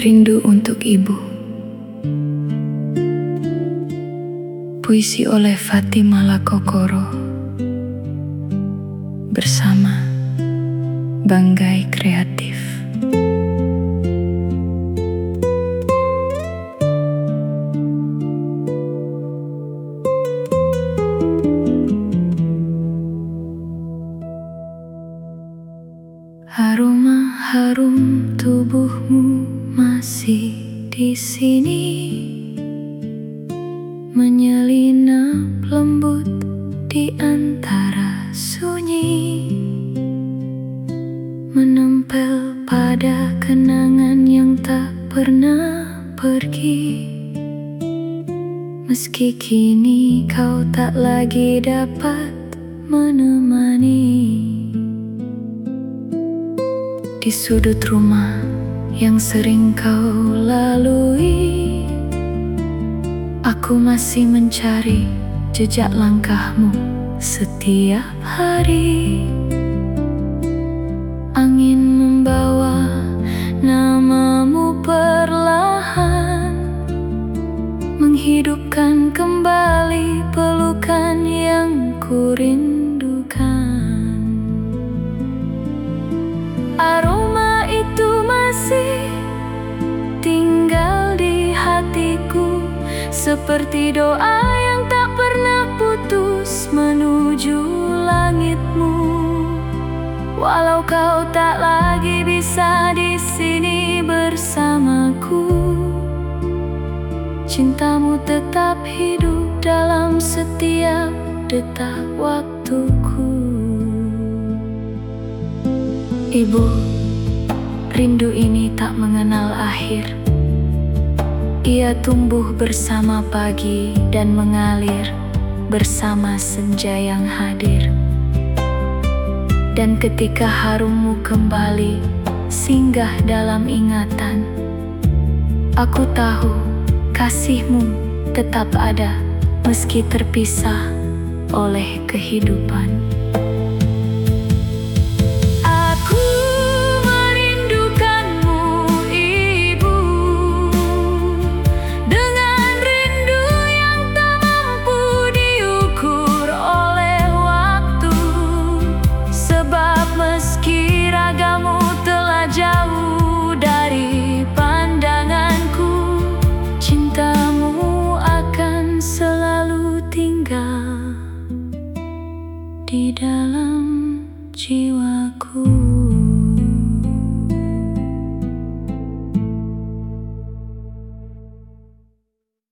Rindu untuk Ibu. Puisi oleh Fatima Lakokoro bersama Banggai Kreatif. Aroma harum tubuhmu masih di sini, menyelinap lembut di antara sunyi, menempel pada kenangan yang tak pernah pergi. Meski kini kau tak lagi dapat menemani, di sudut rumah yang sering kau lalui, aku masih mencari jejak langkahmu setiap hari. Angin membawa namamu perlahan, menghidupkan kembali pelukan yang kurindukan. Aroma itu masih tinggal di hatiku, seperti doa yang tak pernah putus menuju langitmu. Walau kau tak lagi bisa di sini bersamaku, cintamu tetap hidup dalam setiap detak waktuku. Ibu, rindu ini tak mengenal akhir. Ia tumbuh bersama pagi dan mengalir bersama senja yang hadir. Dan ketika harummu kembali singgah dalam ingatan, aku tahu kasihmu tetap ada meski terpisah oleh kehidupan. Jauh dari pandanganku, cintamu akan selalu tinggal di dalam jiwaku.